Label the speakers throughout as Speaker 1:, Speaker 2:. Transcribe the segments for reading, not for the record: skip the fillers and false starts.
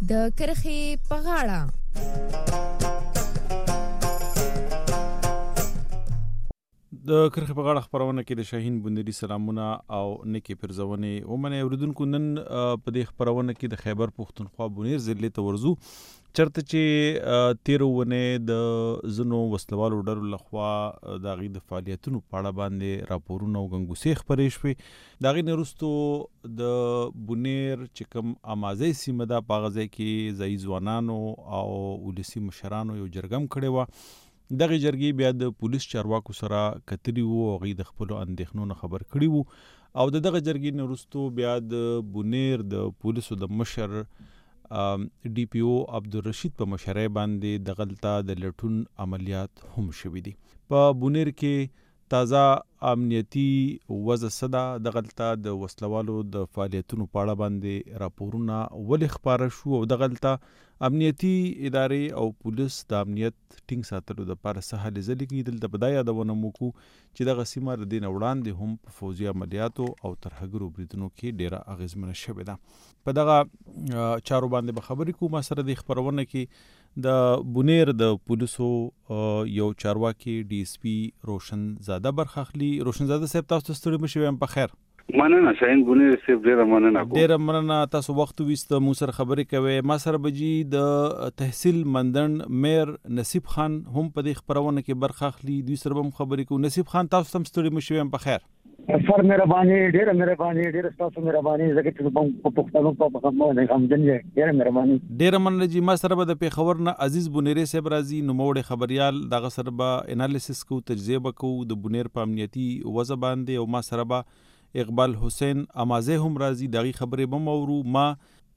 Speaker 1: د کرخې په غاړه.
Speaker 2: د کرخې په غاړه خبرونه کې د شاهین بندري سلامونه او نیکی پرزونې ومنه اوریدونکو. نن په دې خبرونه کې د خیبر پښتونخوا بونیر ضلع ته ورزو چرته چې 13 ونې د زنو وسلوالو ډلو لخوا د غي د فعالیتونو په اړه باندې راپورونه او غنګوسې خبرې شوې. د غي نرستو د بونیر چې کوم امازي سیمه ده په غزه کې ځای ځوانانو او ولسی مشرانو یو جرګم کړي و. دغه جرګې بیا د پولیس چارواکو سره کتري وو او غي د خپل اندېښنو خبر کړي وو او دغه جرګې نرستو بیا د بونیر د پولیسو د مشر ډي پی او عبدالرشید په مشرۍ باندې د غلطه د لټون عملیات هم شوي دي. په بونیر کې تازه امنیتی وضع صدا د غلطه د وسلوالو د فعالیتونو په اړه باندې راپورونه ولې خبره شو او د غلطه امنیتی ادارې او پولیس د امنیت ټینګ ساتلو لپاره سهل ځلې کې دلته بدايه د ونمو کو چې د غسیمه د دین وړاندې هم په فوزي عملیاتو او ترهګرو بریدونو کې ډیره اغیزمنه شوې ده. په دغه چارو باندې به خبرې کوم سره د خبرونه کې د بونیر د پولیسو یو چارواکي ډي اس پی روشن زاده برخاخلی. روشن زاده صاحب تاسو ستړي مشوي هم په خیر.
Speaker 3: مننه شاهین بونیر صاحب ډیره
Speaker 2: مننه تاسو وخت وست مو سره خبرې کوي. ما سره بجی د تحصیل مندن میر نصیب خان هم په دې خبرونه کې برخاخلی. دوی سره هم خبرې کوو. نصیب خان تاسو هم ستړي مشوي هم په خیر.
Speaker 4: سر مهرباني ډیره تاسو مهرباني زکه چې په پښتنو په خدمت هم جنې ډیره مهرباني.
Speaker 2: ډیره مننه جی. ما سره به د پیښور نه عزیز بونیری صاحب راځي نو موړ خبريال دغه سره به انالیسس کو تجزیه کو د بونیر په امنیتي وضع باندې او ما سره به اقبال حسین امازه هم راځي دغه خبرې به مورو. ما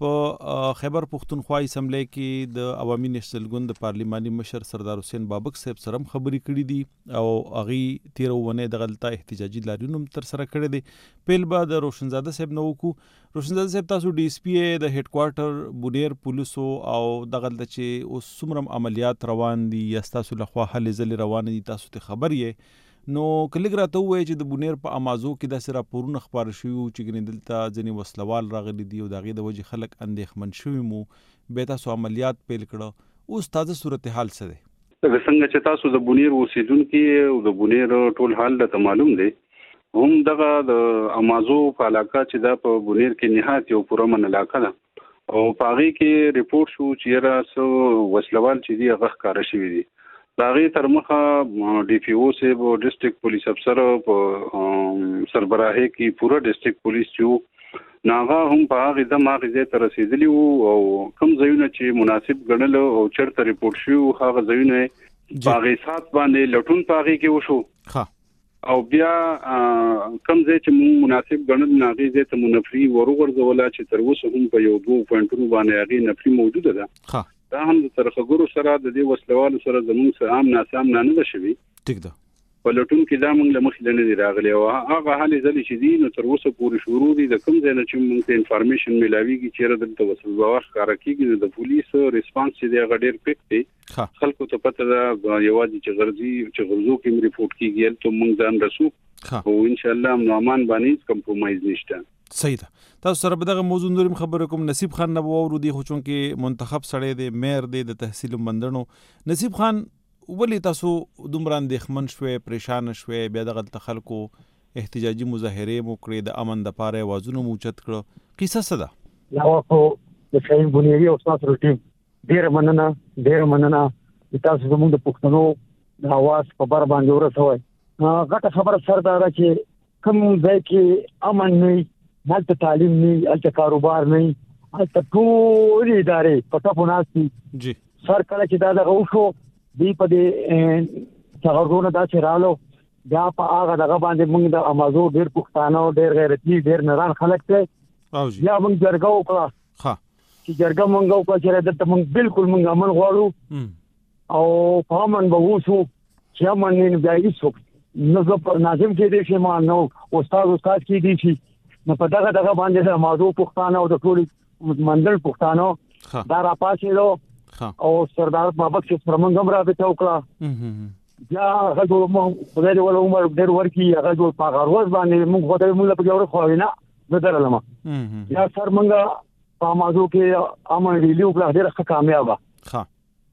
Speaker 2: په خیبر پښتونخوا اسمبلی کې د عوامي نېشنل ګوند د پارلیماني مشر سردار حسین بابک صاحب سره خبرې کړې دي او اغي 13 ونې د غلطه احتجاجي لاریون تر سره کړې دي. پیل به د روشنزاده صاحب نو کو. روشنزاده صاحب تاسو ډي اس پی د هډ کوارټر بونیر پولیسو او د غلطه چې اوس سمرم عملیات روان دي یا تاسو لخوا حل ځل روان دي تاسو ته خبر یې نو کلیګ راته وایي چې د بونیر په امازو کې د سره پورونه خبر شوی چې ګنې دلته ځنی وسلوال راغلي دي او دغه د وجه خلک اندېښمن شوی مو به تاسو عملیات پیل کړه. اوس تازه صورتحال څه ده؟
Speaker 3: څنګه چې تاسو د بونیر اوسیدونکو او د بونیر ټول حال ته معلوم دی هم دغه د امازو په علاقه چې دا په بونیر کې نهایت یو پرامن علاقه ده او پاغي کې ریپورت شو چې راسو وسلوال چې دی هغه ښکار شوی دي. داغه تر مخه ډي پی او سه او ډیسټریکټ پولیس افسر په سربراهي کې پورا ډیسټریکټ پولیس چې ناغه هم په هغه د ماغزه تر رسیدلی او کوم ځایونه چې مناسب ګڼل او چرته ریپورت شو هغه ځایونه باغې سات باندې لټون پاغي کې وشو او بیا کوم ځای چې مناسب ګڼل ناغه ځای ته منفري ورغورځولا چې تر اوسه هم په یو 2 پوینټونو باندې هغه نفري موجوده ده. دا هم د ترخګورو سره د دې وسلوالو سره زموږ سره عام ناسام نه ده شوی.
Speaker 2: ټیک ده.
Speaker 3: په لټون کې دا موږ له مخې نه دی راغلی او هغه حالې ځلې چې دي نو تر اوسه پورې شروع دي د کوم ځای نه چې موږ ته انفارمیشن ملاويږي چې دلته وسلوال ښکار کیږي د پولیسو ریسپانس چې دی هغه ډیر پک دی. خلکو ته پته ده یوازې چې غرضو کې ریپورت کیږي ته موږ ځان رسو او ان شاء الله نو امان باندې کمپرومایز نشته.
Speaker 2: صحیح ده. تاسو سره به دغه موضوع نورم خبرې کوم. نصیب خان نه وورو دی خو چون کې منتخب سړی دی میر دی د تحصیل مندنو. نصیب خان ولی تاسو دومره اندېښمن شوي پریشان شوي بیا دغه خلکو احتجاجي مظاهره مو کړې د امن د پاره وازونو مو چت کړو قصه څه ده؟
Speaker 4: نو خو د شاهین بونیری او تاسو ټیم ډیر مننه تاسو زموږ د پښتنو د आवाज په بار باندې ورسوي. غټه خبره سردار چې کوم ځای کې امن نه هلته تعلیم نه هلته کاروبار نه هلته ټول ادارې په ټاپو ناسي
Speaker 2: جی
Speaker 4: سر کله چې دا دغه وشو دی په دې څنګهونه دا چې رالو بیا په هغه دغه باندې موږ د امازو ډیر پښتانه ډیر غیرتي ډیر نران خلک ته یا موږ جرګه وکړه چې جرګه موږ وکړه چې دلته موږ بالکل موږ امن غواړو او په امن به وشو چې امن نه بیا هیڅ نو ناظم کې دې چې ما نو استاد کې دي چې نو په دغه باندې د موضوع پښتانه او د ټول مندل پښتانه دا را پاسېلو او سردار بابک چې پرمنګم را به وکړه یا هغه مو خدای دې ول عمر ډېر ورکی هغه ټول په غروز باندې موږ خدای موږ په جوړ خو نه بدللم یا سر موږ په مازو کې امن ویلو کله ډېر کامیاب
Speaker 2: ها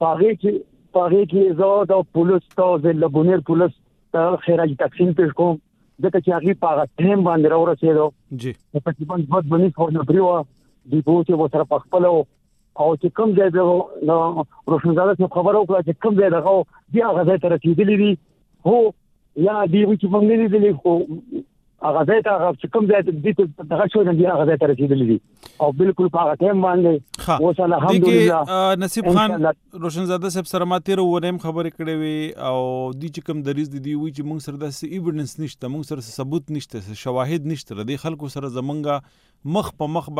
Speaker 4: پاره کې زه د پولیس ته د لبونیر پولیس ته خیراجي تقسیم پیش کوم ځکه چې هغه په ټیم باندې راورسېدو
Speaker 2: جی
Speaker 4: په تقریبا بد بنی خو نه پریو دی پوهه و سره پخپلو او چې کوم ځای نو روشنزاده څخه خبرو کړه چې کوم ځای دغه بیا هغه ته رسیدلی دي هو یا دی چې موږ نه دي خو هغه ځای ته چې کوم ځای ته دغه شو نه بیا هغه ته رسیدلی دي او بالکل په هغه ټیم باندې اوس الحمدلله
Speaker 2: نصیب خان روشنزاده صاحب سره ما تیر ونیم خبرې کړې وي او دی چې کوم دریز دي وی چې موږ سره د ایویډنس نشته موږ سره ثبوت نشته شواهد نشته د خلکو سره زمونږه مخ په مخ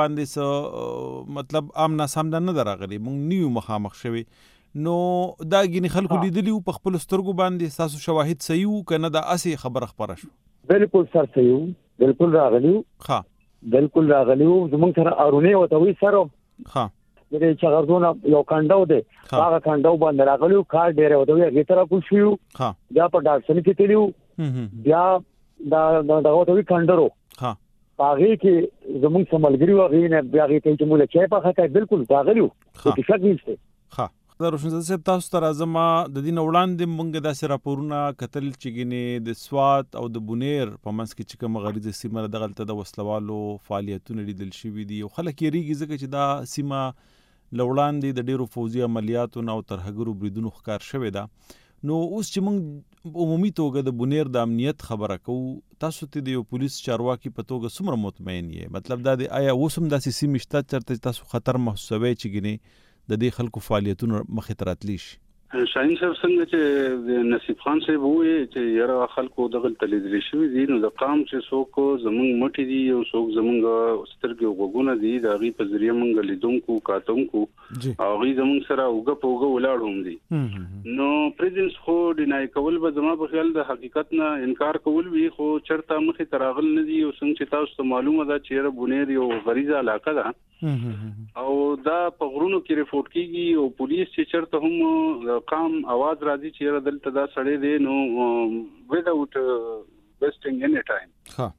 Speaker 2: باندې مطلب امنا سامنا نه دراغلي موږ نیو مخامخ شوي نو دا غني خلکو لیدلی په خپل سترګو باندې تاسو شواهد صحیح کنه دا اسی خبره خبره شو
Speaker 4: بالکل سر صحیح بالکل راغلیو
Speaker 2: ها
Speaker 4: بالکل راغلیو زمونږ سره ارونه وته وی سره
Speaker 2: ها
Speaker 4: د چغردونه یو کانداو دی هغه کانداو باندې راغلیو کار ډیره وته وی هغه تر کو شو
Speaker 2: ها
Speaker 4: بیا په ډاکټر کې تلیو بیا دا وته وی کاندرو
Speaker 2: ها
Speaker 4: هغه کې زمونږ سملګری وغه نه بیا هغه ته چې موږ چای په خاطر بالکل راغلیو چې شک نشته
Speaker 2: ها دا روشنزاده صاحب تاسو ته راځم د دین وړاندې مونږ داسې راپورونه کتل چې ګینه د سوات او د بونیر په منځ کې چې کوم غریزه سیمه دغلته د وسلوالو فعالیتونه لیدل شوي دي او خلک یې ریږي ځکه چې دا سیمه لوړاندې د ډیرو فوزي عملیاتو او ترهګرو بریدونو ښکار شوی دا نو اوس چې مونږ عمومي توګه د بونیر د امنیت خبره کوو تاسو ته د یو پولیس چارواکي په توګه څومره مطمئن یې مطلب دا دی آیا اوس هم داسې سیمې شته چېرته تاسو خطر محسوسوئ چې ګینه د دې خلکو فعالیتونو مخې ته راتلی شي
Speaker 3: شاهین صاحب څنګه چې نصیب خان صاحب وایي چې یاره خلکو دغه تلیدل شوی دي نو د قام چې څوک زمونږ مټي دي او څوک زمونږ سترګې وګونه دي د هغې په ذریعه مونږ لیدونکو کاتونکو او هغوی زمونږ سره اوږه په اوږه ولاړ هم دي نو پریزنس خو ډینای کول به زما په خیال د حقیقت نه انکار کول وي خو چرته مخې ته راغل نه دي او څنګه چې تاسو ته معلومه ده چې یاره بونیر یو غریزه علاقه ده او دا په غرونو کې ریپورت کیږي او پولیس چې چرته هم قام आवाज راځي چې دلته دا سړی دی نو without wasting any time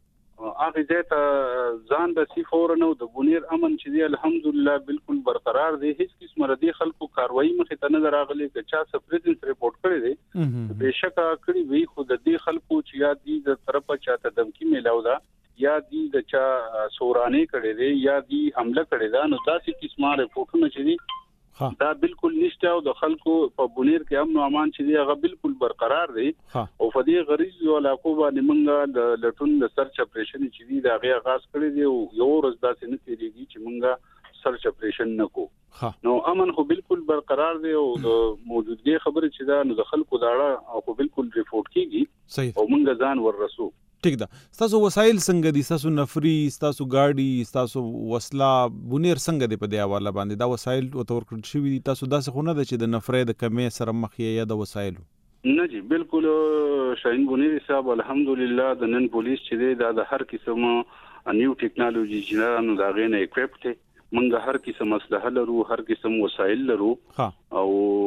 Speaker 3: هغه ځای ځان د C4 نو د بونیر امن چې دی الحمدلله بالکل برقرار دی هیڅ قسم ردی خلکو کاروایی مخې ته نه راغلي که چا سپریزنس ریپورت کړی دی بهشکه کړی وی خو د دې خلکو چې یا دی د طرفه چاته دمکی میلاو دا یا دی د چا سورانه کړي دي یا دی حمله کړي دا نو تاسو قسمه ریپورتونه چې دي دا بالکل نشته او د خلکو په بونیر کې امن او امان چې دی هغه بالکل برقرار دی او په دې غریزو علاقو باندې موږ د لټون د سرچ اپریشن چې دی دا غي آغاز کړی دی او یو ورځ داسې نه تیریږي چې موږ سرچ اپریشن نکو نو امن خو بالکل برقرار دی او د موجودګي خبره چې دا نو د خلکو داړه او بالکل ریپورت کیږي او موږ ځان ورسو
Speaker 2: ٹھیک ده تاسو وسایل څنګه دي تاسو نفري تاسو گاډي تاسو وسلا بونیر څنګه دی په دی حواله باندې دا وسایل او تور کړی شوی دي تاسو داسې خو نه ده چې د نفرې د کمې سره مخ یا د وسایلو
Speaker 3: نه جی بالکل شاهین بونیر صاحب الحمدلله د نن پولیس چې دی دا د هر قسم نیو ټیکنالوژي چې نو دا غینه اکوپټ منګه هر قسم اسلحه لرو هر قسم وسایل لرو او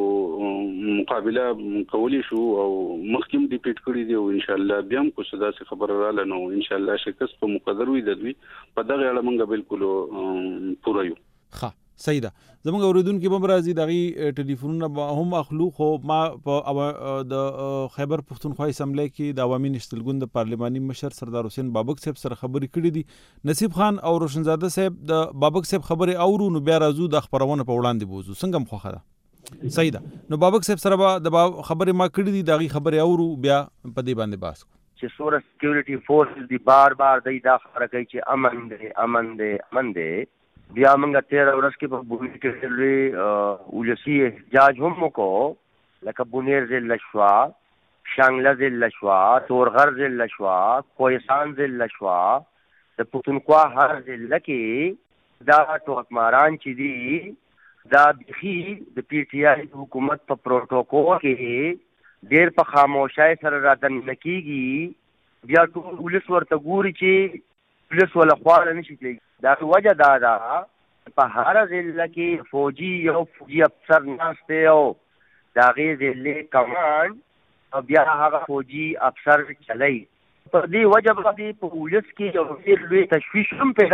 Speaker 3: مقابله کولی شو او مخکیم ډیپیټ کړی دی او ان شاء الله بیا هم کو صدا څخه خبر رااله نو ان شاء الله شکست په مقدر وي د دوی په دغه اړه منګه بالکل پوره یو
Speaker 2: صحیح ده زموږ اوریدونکو به راځي دغه ټلیفونونه هم اخلو خو ما د خیبر پښتونخوا اسمبلی کې د عوامي نشتلګون د پارلماني مشر سردار حسین بابک صاحب سره خبرې کړې دي نصیب خان او روشنزاده صاحب د بابک صاحب خبرې اورو نو بیا راځو د خبرونه په وړاندې بوزو څنګه مخه ده صحیح ده نو بابک صاحب سره د خبرې ما کړې دي دغه خبرې اورو بیا په دې باندې باس
Speaker 5: چې سوره سکیورټي فورسز دی بار دی دا خبره کوي چې امن دی بیا موږ 13 ورځې کې په بونیر کې لري ولسی احتجاج هم وکړو لکه بونیر ضلع شوا شانګله ضلع شوا تورغر ضلع شوا کوهستان ضلع شوا د پښتونخوا هر ضلع کې دا ټوکماران چې دي دا بخي د پی ټی آی حکومت په پروتوکول کې ډېر په خاموشۍ سره راتن نکېږي بیا ټول پولیس ورته ګوري چې پولیس ولا خوار نشي کوي دا وجه دا ده په هر ضلع کې فوجي افسر ناشته او دا غي ضلع کمانډ او بیا هغه فوجي افسر چلای په دې وجه باندې په پولیس کې یو ډېر لوی تشویش هم پیدا شو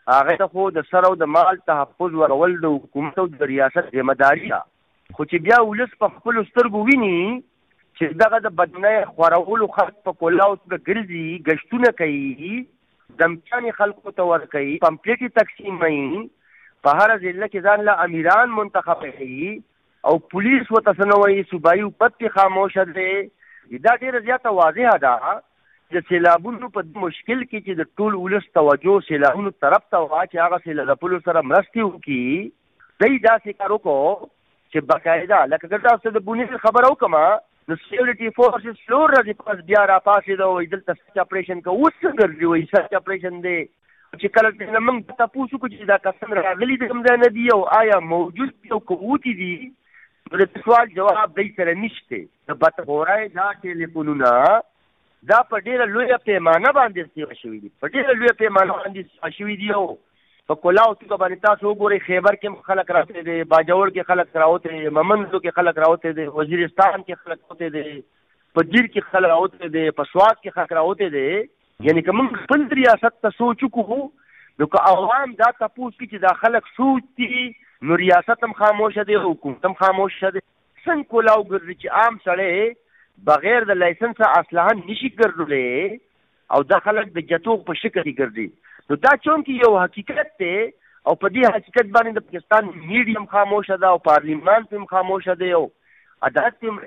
Speaker 5: هغه ته خو د سر او د مال تحفظ ورول د حکومت او د ریاست ذمہ داري ده، خو چې بیا ولس په خپل سترګو ویني چې دغه د بدنۍ خورولو خلک په کولاو ته ګرځي، گشتونه کوي، دمچانې خلکو ته ورکوي، پمپلیټې تقسیموي، په هر ضلع کې ځان له امیران منتخب کوي او پولیس ورته څه نه وایي، صوبایي حکومت پې خاموشه دی. دا ډېره زیاته واضحه ده د سیلابونو په مشکل کې چې د ټول ولس توجه سیلابونو طرف ته وه چې هغه سیلابونو سره مرستې وکړي. دی داسې کار وکړو چې باقاعده لکه که تاسو د بونیر خبره وکړم نو سیکیورټي فورسز څلور ورځې پس بیا راپاڅېده وایي دلته سرچ اپریشن کوو. اوس څه ګرځي وایي سرچ اپریشن دی، چې کله نه موږ تپوس وکړو چې دا کسان راغلي د کوم ځای نه دي او آیا موجود دي او که وتي دي، نو د سوال جواب دی سره نشته. د بدخورۍ دا ټلیفونونه دا په ډېره لویه پیمانه باندې سیوا شوي دي، په ډېره لویه پیمانه باندې سیوا شوي دي. او په کولاو توګه باندې تاسو وګورئ خیبر کې خلک راوتې دي، باجوړ کې خلک راوتې دي، ممندو کې خلک راوتې دي، وزیرستان کې خلک راوتې دي، په دیر کې خلک راوتې دي، په سوات کې خلک راوتې دي. یعنی که موږ خپل ریاست ته سوچ وکړو نو که عوام دا تپوس کړي چې دا خلک سوچ دي نو ریاست هم خاموشه دی، حکومت هم خاموشه دی. څنګه کولاو ګرځي چې عام سړی بغیر د لایسنسه اسلحه نشي ګرځولی او دا خلک د جتوغ په شکل کې ګرځي. نو دا چونکې یو حقیقت دی او په دې حقیقت باندې د پاکستان میډیا هم خاموشه ده او پارلیمان هم خاموشه دی او عدالت هم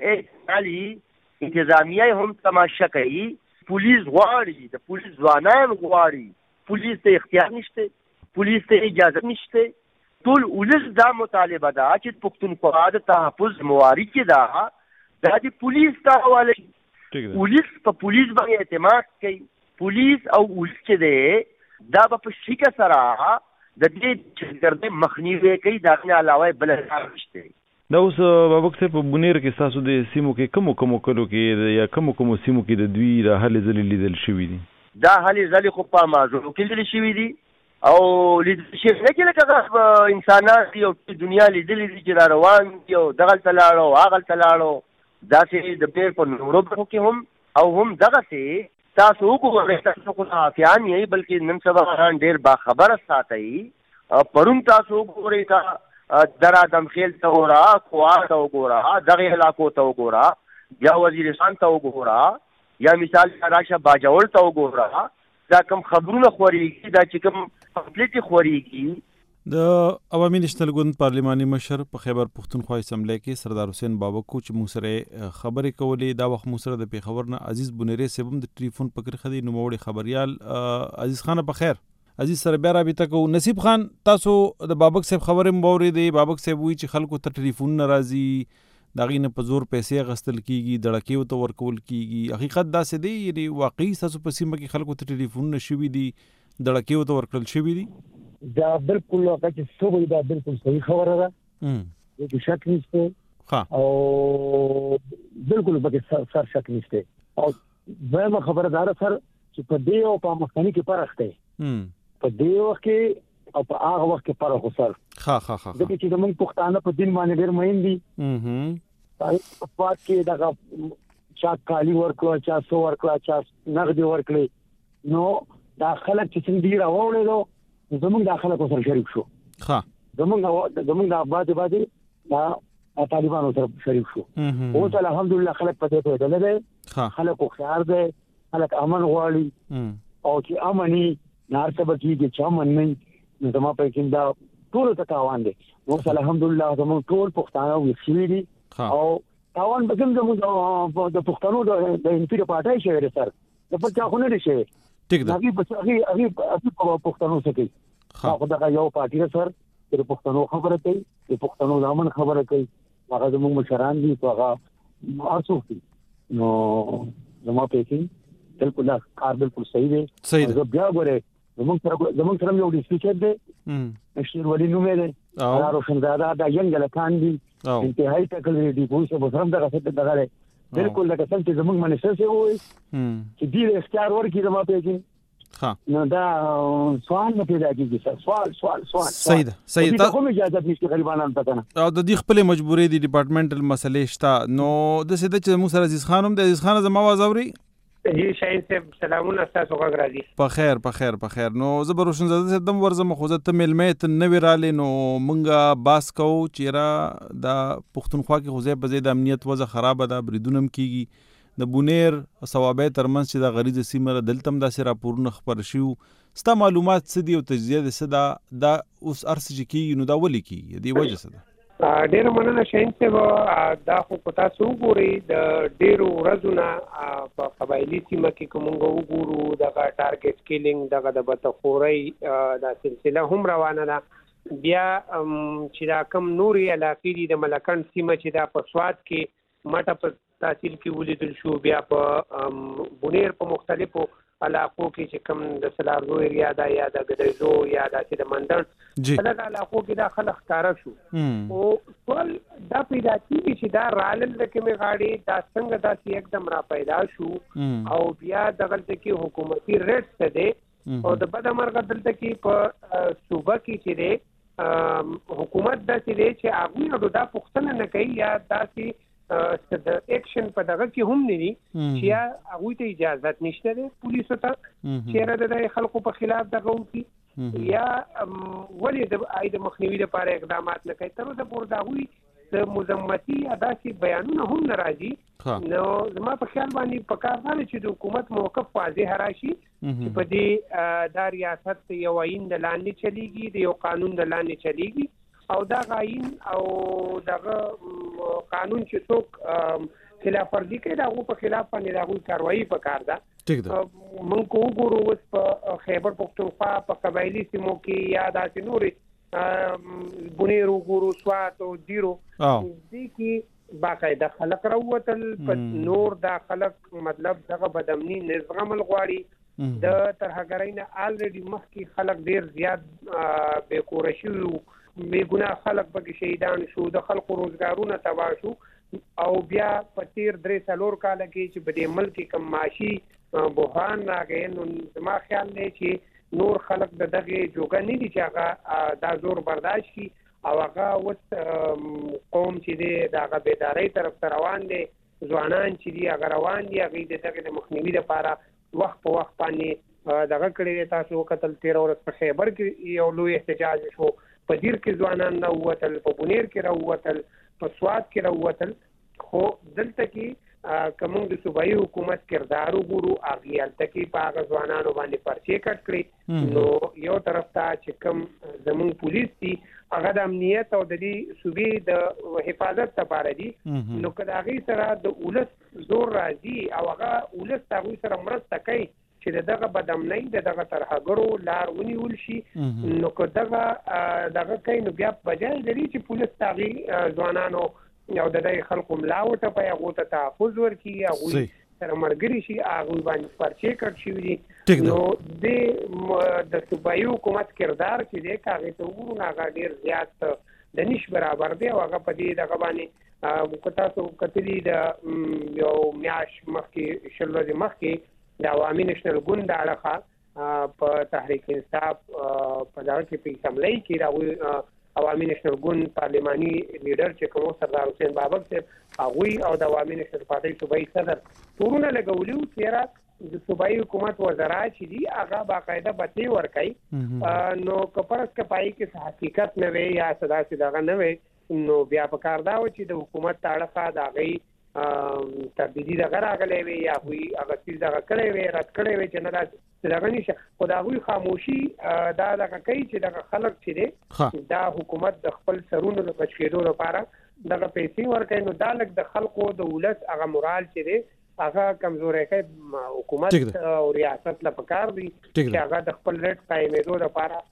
Speaker 5: انتظامیه هم تماشا کوي. پولیس غواړي، د پولیس ځوانان غواړي، پولیس ته اختیار نشته، پولیس ته اجازه نشته. ټول ولس دا مطالبه ده چې پښتونخوا د تحفظ موارد کې ده دا د پولیس ته حواله شي. پولیس په پولیس باندې اعتماد کوي، پولیس او ولس چې دی دا به په شیکه سره د دې چغردې مخنیوي کوي، دا نه علاوه بل څه نشته.
Speaker 2: دا اوس بابک صاحب په بونیر کې تاسو د سیمو کې کوم کلو کې یا کوم سیمو کې د دوی را هلې ځلې لیدل شوي دي؟
Speaker 5: دا هلې ځلې خو په مازو کې لیدل شوي دي او لیدل شوي نه کې لکه انسانان دي او دنیا لیدلې دي چې را روان دي او دغلته لاړو هغلته لاړو. داسې د پیر په نورو برخو کې هم او هم دغسې تاسو وګورئ، تاسو خو عافیان یې بلکې نن سبا ډېر باخبره ساتئ. پرون تاسو وګورئ در آدمخیل ته وګوره، کوهار ته وګوره، دغې علاقو ته وګوره، یا وزیرستان ته وګوره، یا مثال راشه باجوړ ته وګوره. دا کوم خبرونه خورېږي، دا چې کوم پمفلیټې خورېږي.
Speaker 2: د عوامي نېشنل ګوند پارلماني مشر په خیبر پښتونخوا اسمبلی کې سردار حسین بابکو چې موږ سره خبرې کولې، دا وخت موږ سره د پېښور نه عزیز بونیری صاحب هم د ټلیفون په کرښه دی. نوموړی خبریال عزیز خان په خیر، عزیز سره بیا رابطه کوو. نصیب خان، تاسو د بابک صاحب خبرې هم واورېدې. بابک صاحب وایي چې خلکو ته ټلیفونونه راځي، د هغې نه په زور پیسې اخیستل کېږي، دړکې ورته ورکول کېږي. حقیقت داسې دی؟ یعنې واقعي ستاسو په سیمه کې خلکو ته ټلیفونونه شوي دي، دړکې ورته ورکړل شوي دي؟
Speaker 4: دا بالکل هغه چې څه وایي دا بالکل صحیح خبره ده، هېڅ شک نشته او بالکل پکې سر شک نشته. او دویمه خبره دا ده سر چې په دې او په مخکني کې فرق دی. په دې وخت کې او په هغه وخت کې فرق سر ځکه چې زموږ پښتانه په دین باندې ډېر مین دي. په پات کې دغه چا کالي ورکړه، چا سو ورکړه، چا نغدي ورکړي، نو دا خلک چې څنګه دی راوړل زموږ د خلکو سره شریک شو. زموږ د آباد دا طالبانو سره شریک شو. اوس الحمدلله خلک په دې پیدل دي، خلک خوشحال دي، خلک امن غواړي او چې امني نار څه بچیږي چې امن نه نو زما په کې دا ټول ته تاوان دي. اوس الحمدلله زموږ ټول پښتانه وسیلي دي او تاوان به زموږ د پښتنو د انفیډ پارټای شوی دی سر د پچا خو نه دي شوی. ټیک ده، هغه په پښتنو څه کوي؟ خو دا یو پارټي سر د پښتنو خبره کوي، د پښتنو د امن خبره کوي، هغه زموږ مشران دي، هغه ارڅو دي. نو زما په کې بالکل کار بالکل صحیح دی. زه بیا غواړم زموږ سره یو ډیسپیچر دی، مشیر ولی نوم دی، روشنزاده دا ینګ لکان دي، انتهایی ټکل دی، پولیس به سره دغه څه دغه بالکل لکه څنګه چې زموږ منشر څه وایي چې دې اختیار ورکړي زما په کې نو دا سوال نه پیدا کیږي. سوال
Speaker 2: صحیح ده.
Speaker 4: ته کوم اجازه نشته غریبانو ته کنه
Speaker 2: او د دې خپل مجبورې دي ډپارټمنټل مسلې شته. نو د څه د چې موږ سره عزیز خان هم د عزیز خان زما आवाज اوري؟
Speaker 6: جی شاهین صاحب سلامونه تاسو غږ راځي
Speaker 2: په خیر نو زه به روشن زاده صاحب دم ورځم خو زه ته ملمه ته نوې رالې نو مونږه باس کوو چې را د پښتونخوا کې خو ځای په ځای د امنیت وضع خرابه ده بریدونه هم کیږي د بونیر صوابۍ ترمنځ چې د غریزه سیمه دلته هم داسې راپورونه خپاره شوي ستا معلومات څه دي او تجزیه د څه دا اوس ارڅ چې کیږي نو دا ولې کیږي دې وجه څه ده
Speaker 6: ډېر مننه شاهین صاحب دا خو په تاسو وګورئ د ډېرو ورځو نه په قبایلي سیمه کې که موږ وګورو دغه ټارګټ کیلینګ دغه د بتخورۍ دا سلسله هم روانه ده بیا چې دا کم نورې علاقې دي د ملکنډ سیمه چې دا په سوات کې مټه په تحصیل کې ولیدل شو بیا په بونیر په مختلفو علاقو کې چې کم د سلارزو ایریا دا یا د ګدایزو یا د مندړ هغه علاقو کې دا خلک ښکاره شو او ټول دا پیدا کېږي چې دا رالل د کومې غاړې دا څنګه داسې یکدم را پیدا شو او بیا دغلته کې حکومتي ریټ څه دی او د بدمرغه دلته کې په صوبه کې چې دی حکومت داسې دی چې هغوی دا پوښتنه نه کوي یا داسې د اکشن په دغه کې هم نه دي چې یا هغوی ته اجازت نشته دی پولیسو ته چېرې د خلکو په خلاف دغه وکړي یا ولې د مخنیوي لپاره اقدامات نه کوي تر اوسه پورې د هغوی د مذمتي یا داسې بیانونه هم نه راځي نو زما په خیال باندې په کار دا چې د حکومت موقف واضح راشي چې په دې دا ریاست یو آیین د لاندې چلیږي د یو قانون د لاندې چلیږي او دا آیین او دغه قانون چې څوک خلاف ورزي کوي د هغو په خلاف باندې د هغوی کاروایي پکار ده موږ که وګورو اوس په خیبر پښتونخوا په قبایلي سیمو کې یا داسې نورې بونیر وګورو سوات او دیرو دې کې باقاعده خلک راووتل په نور دا خلک مطلب دغه بدامني نزغمل غواړي د ترهګرۍ نه آلریډي مخکې خلک ډېر زیات بېکوره شوي بې ګناه خلک پکې شهیدان شو د خلکو روزګارونه تباه شو او بیا په تیر 3-4 کاله کې چې په دې ملک کې کم معاشي بحران راغی نو زما خیال دی چې نور خلک د دغه جوګه نه دي چې هغه دا زور برداشت کړي او هغه اوس قوم چې دی د هغه بیدارۍ طرف ته روان دی ځوانان چې دي هغه روان دي هغوی د دغه د مخنیوي لپاره وخت په وخت باندې دغه کړی تاسو وکتل 13 ورځ په خیبر کې یو لوی احتجاج شو په دیر کې ځوانان راووتل په بونیر کې راووتل په سوات کې راووتل خو دلته کې که موږ د صوبایي حکومت کردار وګورو هغې هلته کې په هغه ځوانانو باندې پرچې کټ کړې نو یو طرف ته چې کوم زموږ پولیس دي هغه د امنیت او د دې صوبې د حفاظت لپاره دي نو که د هغې سره د ولس زور راځي او هغه ولس د هغوی سره مرسته کوي چې دغه بدامنۍ دغه ترهګرو لار ونیول شي نو که دغه کوي نو بیا بجای لري چې پولیس د هغې ځوانانو او د دغې خلکو ملا وټپوي هغو ته تحفظ ورکړي هغوی سره ملګري شي هغوی باندې پرچې کټ شوي دي نو د صوبایي حکومت کردار چې دی که هغې ته وګورو نو هغه ډېر زیات د نش برابر دی او هغه په دې دغه باندې که تاسو کتلي د یو میاشت مخکې 20 ورځې مخکې د عوامي نېشنل ګوند د اړخه په تحریک انصاف په دغه کې په اسمبلۍ کې د هغوی عوامي نېشنل ګوند پارلماني لیډر چې کوم سردار حسین بابک صاحب هغوی او د عوامي نېشنل پارټۍ صوبایي صدر تورونه لګولي وو چې د صوبایي حکومت وزرا چې دي هغه باقاعده بتې ورکوي نو که فرض که پایي کې حقیقت نه وي یا څه داسې دغه نه وي نو بیا پکار دا و چې د حکومت د اړخه د هغې تبدیلي دغه راغلی وي یا هغوی هغه څیز دغه کړی وي رد کړی وي چې نه داسې دغه نشي خو د هغوی خاموشي دا دغه کوي چې دغه خلک چې دی دا حکومت د خپل سرونو د بچ کېدو لپاره دغه پیسې ورکوي نو دا لږ د خلکو د ولس هغه مورال چې دی هغه کمزوری کوي حکومت او ریاست له پکار دي چې هغه د خپل ریټ قایمېدو لپاره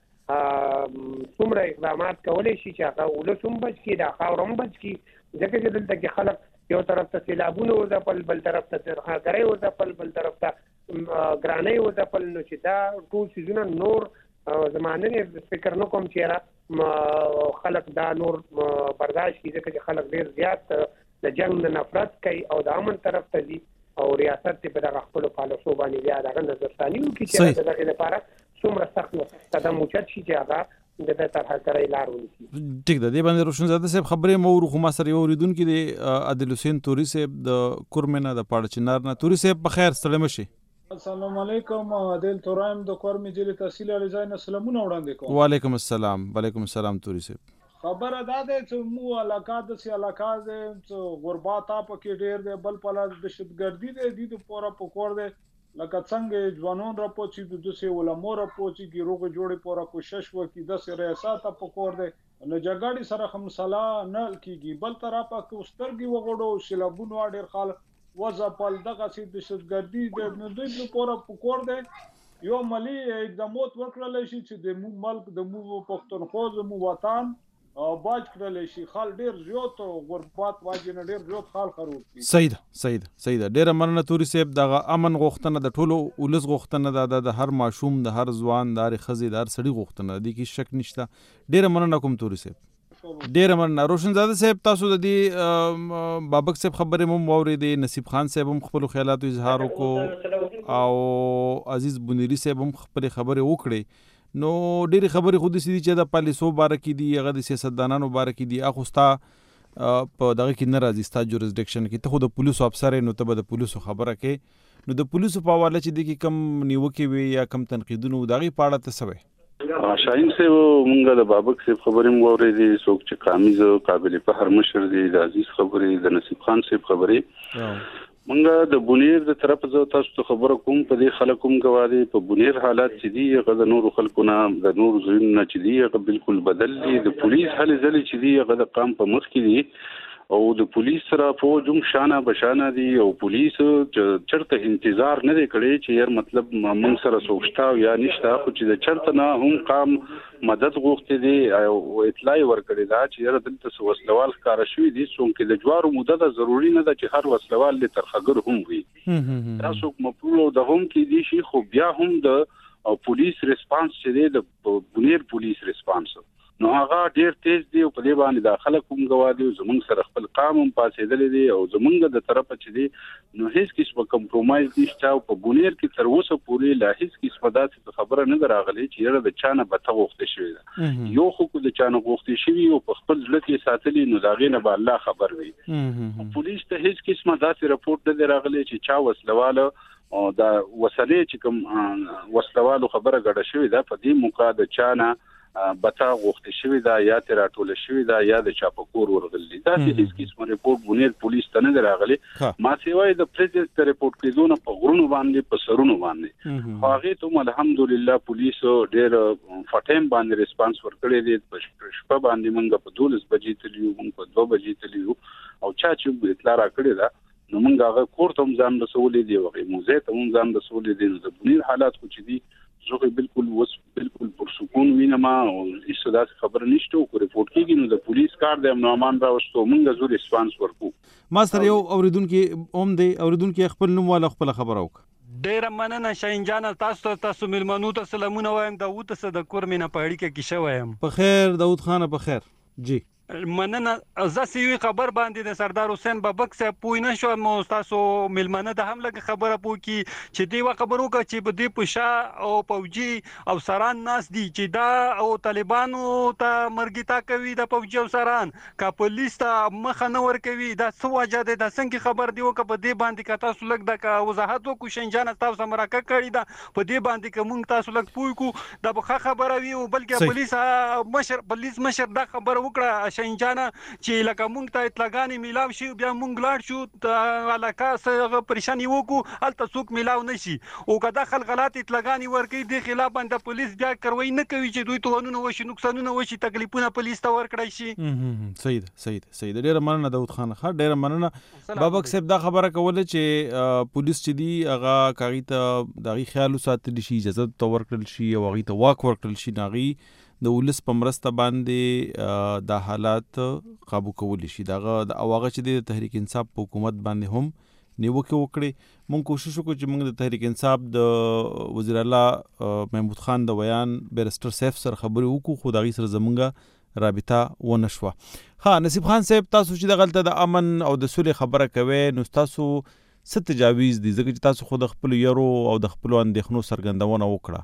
Speaker 6: څومره اقدامات کولی شي چې هغه ولس هم بچ کړي دا خاوره هم بچ کړي ځکه چې دلته کې خلک یو طرف ته سیلابونه وځپل بل طرف ته ترهګرۍ وځپل بل طرف ته ګرانۍ وځپل نو چې دا ټول څیزونه نور زما نن فکر نه کوم چې خلک دا نور برداشت کړي ځکه چې خلک ډېر زیات د جنګ نه نفرت کوي او د امن طرف ته ځي او ریاست په دغه خپلو پالیسو باندې بیا دغه نظرثاني وکړي چې د دغې لپاره څومره سخت قدم اوچت شي چې هغه د ترهګرۍ لار ونیسي.
Speaker 2: ټیک ده. دې باندې روشنزاده صاحب خبرې مو ورو خو ما سره یو اوریدونکي دی عادل حسین توري صاحب د کورمنه د پاړه چنار نه. توري صاحب په خیر ستړي مشي.
Speaker 7: السلام علیکم. عادل تورایم د کورمې جیل تحصیل علی ځای نه سلامونه وړاندې کوم.
Speaker 2: وعلیکم السلام. وعلیکم السلام توري صاحب.
Speaker 7: خبره دا ده چې مو علاقه د سی علاقه د غربات په کې ډیر دی، بل په لاس دهشتګردي دی د پورا پکور دی، لکه څنګه ځوانون را پوچي د دوسه علماء را پوچي ګروغ جوړي پورا کوشش وکي د سره ریاست په کور دی نه جګړې سره هم صلاح نه کیږي. بل طرف په سترګي وغړو سیلابونو ډیر خال وځپل دغه سي دهشتګردي د دوی پورا پکور دی. یو ملي اقدامات وکړل شي چې د مو ملک د مو پښتونخوا د مو وطن باج کړل شي. خال ډیر زیات غربت واجب نه ډیر زیات خال خراب کی.
Speaker 2: صحیح ده. ډیر مننه توري صاحب. دغه امن غوښتنه د ټولو ولس غوښتنه ده، د هر ماشوم د هر ځوان د هر خزي د هر سړي غوښتنه دي کې شک نشته. ډیر مننه کوم توري صاحب. ډیر مننه. روشنزاده صاحب تاسو د دې بابک صاحب خبرې مو واورېدې، نصیب خان صاحب هم خپل خیالاتو اظهار وکړو او عزیز بنيري صاحب هم خپل خبرې وکړې. نو ډېری خبرې خو داسې دي چې د پالیسو باره کې دي، هغه د سیاستدانانو باره کې دي، هغه ستا په دغه کې نه راځي، ستا جورسډکشن کې. ته خو د پولیسو افسر یې، نو ته به د پولیسو خبره کې. نو د پولیسو په حواله چې دي کې کم نیوکې وي یا کم تنقیدونه د هغې په اړه ته څه وایې؟
Speaker 3: شاهین صاحب مونږ د بابک صاحب خبرې مو واورېدې، څوک چې کامیز قابل فخر مشر دی، د عزیز خبرې، د نصیب خان صاحب خبرې. منګه د بونیر د طرف زه تاسو ته خبره کوم، په دې خلکو هم گواهی په بونیر حالات چې دي هغه د نور خلکو نه د نور زوینو نه چې دي هغه بالکل بدل دي. د پولیس هلې ځلې چې دي هغه د قام په مخ کې دي او د پولیس سره فوج هم شانه بشانه دي او پولیس چرته انتظار نه دی کړی چې یار مطلب موږ سره سوچتا یا نشتا، خو چې د چرته نه هم قام مدد غوښتي دي او اطلاع ورکړي دا چې یار دلته وسلوال ښکار شوی دي، څومره د جوارو مدد ضروری نه ده چې هر وسلوال له ترخګر هم وي. تاسو مفعول د هم کې دي شي، خو بیا هم د پولیس ریسپانس چې دی د بونیر پولیس ریسپانس نو هغه ډیر تیز دی او په دې باندې داخله کوم گواهی زمونږ سره خپل قانون پاسېدل دي او زمونږ د طرفه چې دي نو هیڅ کیسه کمپرومایز نشته او په بونیر کې تر اوسه پورې لا هیڅ کیسه داسې خبره نه راغلي چې یره د چانه بته غوښته شوی ده. یو خو د چانه غوښته شوی او په خپل ځل کې ساتلی نو دا غینه به الله خبر وي. پولیس ته هیڅ کیسه داسې رپورټ نه راغلی چې چا وسلواله او دا وسلې چې کوم وسلوالو خبره غړ شوی ده په دې موقع د چانه بتا غوښته شوی دا یا تر ټوله شوی دا یا د چاپکور ورغلی دا هیڅ کیسه رپورټ بونیر پولیس ته نه راغلی. ما سیوای د پریزنټ رپورټ کېدونه په غرونو باندې په سرونو باندې هغه ته الحمدلله پولیس ډېر فټیم باندې ریسپانس ورکړی دی. په شپه باندې موږ په 12 بجې تلیو، موږ په 2 بجې تلیو او چا چې اطلاع راکړی دا نو موږ هغه کور ته ځان رسولې دی او موزه ته ځان رسولې دی. د بونیر حالات خو چې دي زه بالکل پر سکون وینم او هیڅ داسې خبره نشته او ریپورت کیږي نو د پولیس کار د امنمان راوستو موږ زو ریسپانس ورکو.
Speaker 2: ما سره یو اوریدونکو اوم دی اوریدونکو خپل نوم والا خپل خبر اوک.
Speaker 8: ډیر مننه شاهین جان، تاسو ملمنو ته سلامونه وایم. داوود څه د کورمنه په اړیکه کې شوم.
Speaker 2: په خیر داوود خان په خیر جی
Speaker 8: مننه. زه یو خبر باندې د سردار حسین بابک صاحب پوی نه شو مو تاسو ملمنه د هم لګ خبره پو کی چې دی خبرو کا چې په دې پښا او پوجي او سران ناس دي چې دا او طالبانو ته مرګتا کوي د پوجي او سران کا پولیس ته مخ نه ور کوي دا څه وجه ده د څنګه خبر دی او کا په دې باندې کا تاسو لګ د وضاحت وکړو شنجان تاسو سمراکه کړی دا په دې باندې کوم تاسو لګ پوی کو دا به خبره وي او بلکې پولیس مشر دا خبر وکړه شنجانه چې لکه مونږ ته اطلاعګانی میلاو شي بیا مونږ لاړ شو د علاقه سره پریشانی وکړو الته څوک میلاو نشي او کدا خلک غلط اطلاعګانی ورکړي د خلاف باندې پولیس بیا کاروي نه کوي چې دوی توهینونه وشي نقصانونه وشي تکلیفونه پولیس ته ورکړي شي.
Speaker 2: صحیح ډیر مننه داود خان خان ډیر مننه. بابک صاحب دا خبره کوله چې پولیس چې دی هغه کاغی ته دغه خیال ساتل شي اجازه تو ورکړل شي او هغه ته واک ورکړل شي ناغي د ولس په مرسته باندې د حالات قابو کول شي. دغه د اواغه چې د تحریک انصاف په حکومت باندې هم نیوکه وکړي. مونږ کوشش وکړو چې مونږ د تحریک انصاف د وزیر اعلی محمود خان د بیان بیرستر سیف سره خبرې وکړو خو دغه سره زمونږه رابطه ونه شوه. نصیب خان صاحب تاسو چې د غلطه د امن او د صلح خبره کوي نو تاسو ست تجاویز دي ځکه چې تاسو خود خپل یارو او د خپل اندېښنو سرګندونه وکړه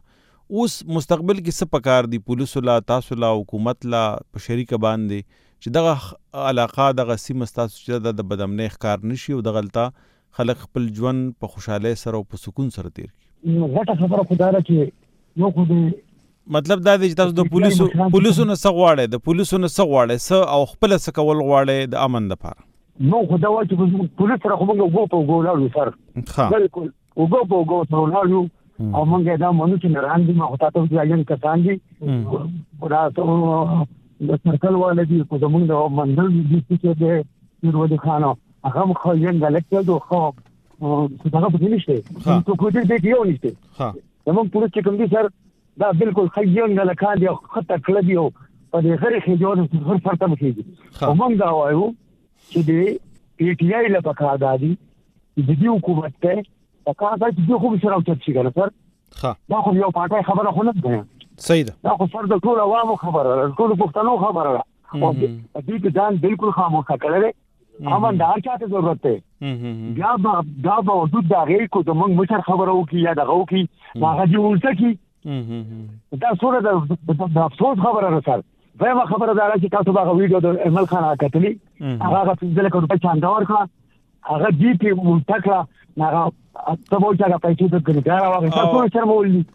Speaker 2: اوس مستقبل کې څه پکار دي پولیسو لا تاسو لا حکومت لا په شریکه باندې چې دغه علاقه دغه سیمه ستاسو چې د بدامنۍ ښکار نشي او دغلته خلک خپل ژوند په خوشحالۍ سره او په سکون سره تیر کړي؟
Speaker 4: غټه خبره خو دا ده چې یو خو
Speaker 2: مطلب دا دی چې تاسو د پولیسو نه څه غواړئ، د پولیسو نه څه غواړئ، څه او خپله څه کول غواړئ د امن دپاره؟
Speaker 4: نو خو دا وایي چې پولیس سره خو موږ اوږو په اوږو ولاړ یو سر، بلکل اوږو په اوږو سره ولاړ یو او موږ دا منو چې نران دي، ما خو تا ته وایي کسان دي دا د سرکل والا دي، خو زمونږ د منډل دي چې د میرولی خان هغه هم ښه ژوند هلک دی او ښه دغه پکې نشته، توپوټي دی کې یو نشته. زمونږ پولیس چې کوم دي سر دا بالکل ښه ژوند هلکان دي او ښه تکړه دي او په دې غرې خېجو هر فرته به کېږي. او موږ دا وایو چې د پی ټي آی له پکار دا دي چې د دې حکومت ته پکار دا چې دوی خو به سره اوچت شي که نه سر، دا خو یو پاټی خبره خو نه ده،
Speaker 2: صحیح ده، دا
Speaker 4: خو سر د ټولو عوامو خبره ده، ټولو پښتنو خبره ده. او دوی ته ځان بالکل خاموشه کړی دی، امن د هر چا ته ضرورت دی. بیا به دا باوجود د هغې کو زموږ مشر خبره وکړي یا دغه وکړي نو هغه دې الټه کړي، دا څومره د افسوس خبره ده سر. دویمه خبره دا ده چې تاسو به هغه ویډیو د ایمل خان کتلي، هغه 15 لکه روپۍ چانده ورکړه، هغه جی پې الټه کړه، نو هغه ته به وایي چې هغه پیسې درکړي، بیا راواخېست، دا څومره شرمول دي.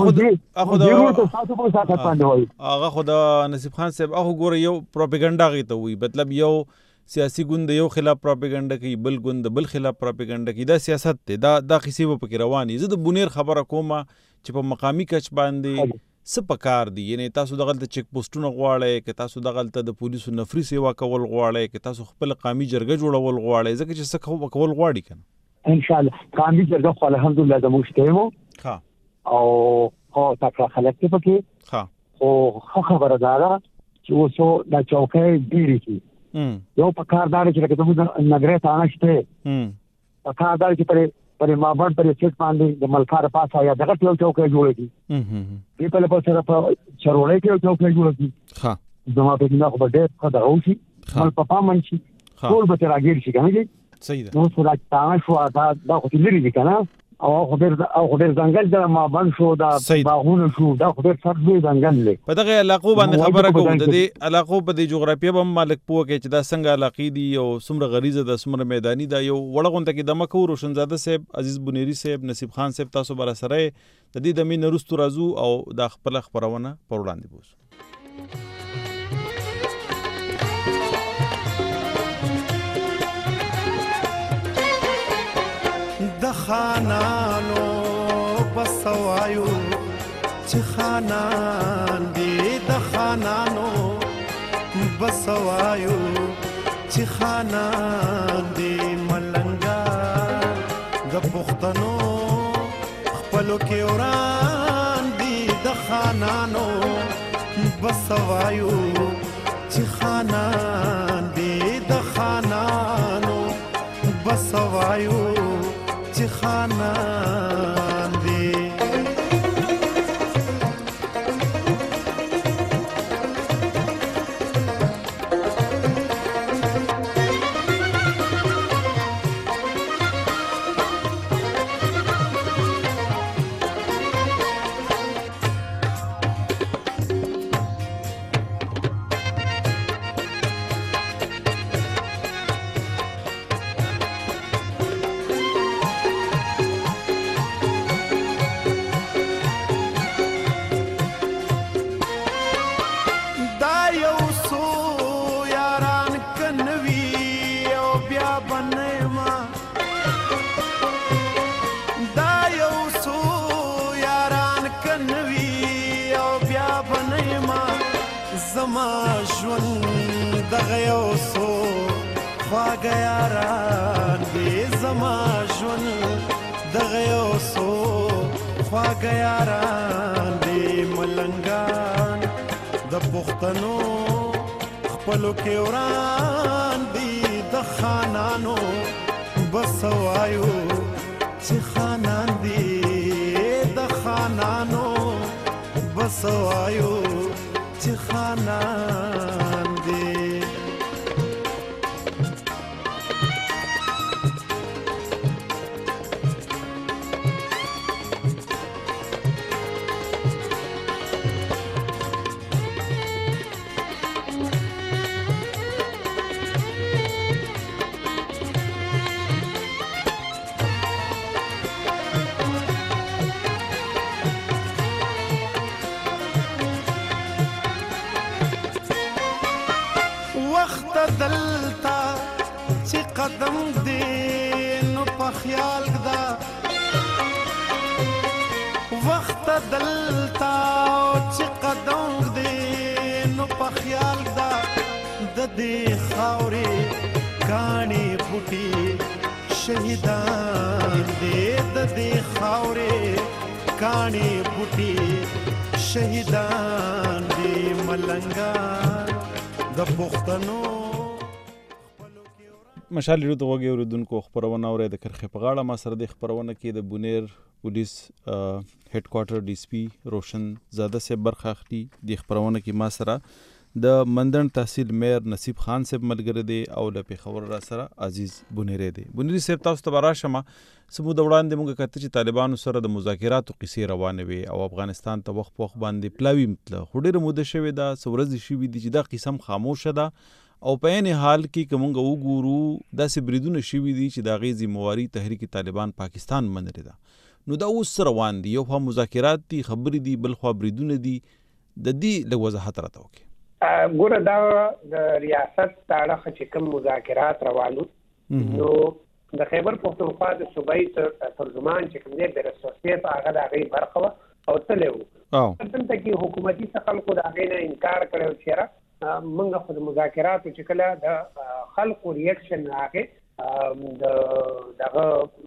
Speaker 2: هغه خو د نصیب خان صاحب هغه ګوره یو پروپیګنډا هغې ته وایي، مطلب یو سیاسي ګوند د یو خلاف پروپیګنډا کوي، بل ګوند د بل خلاف پروپیګنډا کوي، دا سیاست دی، دا قصې به پکې روانې. زه د بونیر خبره کومه چې په مقامي کچ باندې څه پکار دي، یعنی تاسو دغلته چیک پوسټونه غواړئ که تاسو دغلته د پولیسو نفري سیوا کول غواړئ که تاسو خپل قامي جرګه جوړول غواړئ، ځکه چې څه کول غواړي که نه
Speaker 4: انشاءالله قامي جرګه خو الحمدلله زموږ شته مو او خو تکړه خلک دي پکې، خو ښه خبره دا ده چې اوس دا چوکۍ ډېرې شي. یو پکار دا چې لکه زموږ نګرې تانه شته، پکار دا چې پرې مابړ پرې سیټ باندې د ملکار پاسه یا دغه یو چوکۍ جوړه کړي، دې په لپاره سره په چرولۍ کې یو چوکۍ جوړه کړي، زما په دې نه خو به ډېر ښه دغه وشي، مل په پامن شي، ټول به ترې راګیر شي که نه دي.
Speaker 2: صحیح ده.
Speaker 4: نو اوس دا تانه شو دا خو لرې دي که نه، او خو ډېر ځنګل د مابند شو، دا باغونه شو، دا خو ډېر سخت لوی ځنګل دی.
Speaker 2: په دغه علاقو باندې خبره کوم، د دې علاقو په دې جغرافیه به هم مالک پوه کړي چې دا څنګه علاقې دي او څومره غریزه ده، څومره میداني ده. یو وړه غونډه کې دمه کوو، روشنزاده صاحب، عزیز بونیري صاحب، نصیب خان صاحب، تاسو به راسره د دې دمې نه وروستو راځو او دا خپله خپرونه پر وړاندې بوځو.
Speaker 9: د خانانو بسوایو چې خانان دی، د خانانو بسوایو چې خانان دی، ملنګان د پښتنو خپلو کې وران دي، د خانانو بسوایو چې خانان دی، د خانانو بسوایو چې خانان دی. زما ژوند دغه یو څو خواږه یاران دي، زما ژوند دغه یو څو خواږه یاران دي، ملنګان د پښتنو خپلو کې وران دي، د خانانو بسوایو چې خانان دي، د خانانو بسوایو چې خانان دي. وخت دلتا چې قدم دې نو په خیال دا وخت دلتا چې قدم دې نو په خیال دا د دې خاورې کاڼي بوټي شهیدان دې د دې خاورې کاڼي بوټي شهیدان دې ملنګا د پښتنو
Speaker 2: مشال لري د وګي اوردونکو خبرونه اوري د کرخه په غاړه ما سره د خبرونه کې د بونیر پولیس هډ کوارټر ډي اس پی روشن زاده سے برخه اخلي د خبرونه کې ما سره د مندن تحصیل میر نصیب خان صاحب ملګری دی او د پیښور را سره عزیز بونیری دی. بونیری صاحب تاسو ته راشم سمو د وړاندې موږ کته چې طالبانو سره د مذاکراتو قصې روانه وي او افغانستان ته وخت باندې پلاوی متله خډیر موده شوی دا سورز شي وي چې دا قسم خاموشه ده او په عین حال کې کومګه وګورو داسې بریدونه شي وي چې دا غي ذمہواری تحریک طالبان پاکستان منلې ده. نو دا اوس روان دي یو هم مذاکرات دي خبرې دي بل خو بریدونه دي د دې له وضاحت راته وکي.
Speaker 6: ګوره دا د ریاست تاړه چې کوم مذاکرات روانو نو د خیبر پښتونخوا د صوبایي ترجمان چې کوم دی د رسوسیت هغه د هغې برخه وه او تللی و دلته کې حکومتي خلکو د هغې نه انکار کړی و چې یاره موږ خو د مذاکراتو چې کله د خلکو ریاکشن هغې دغه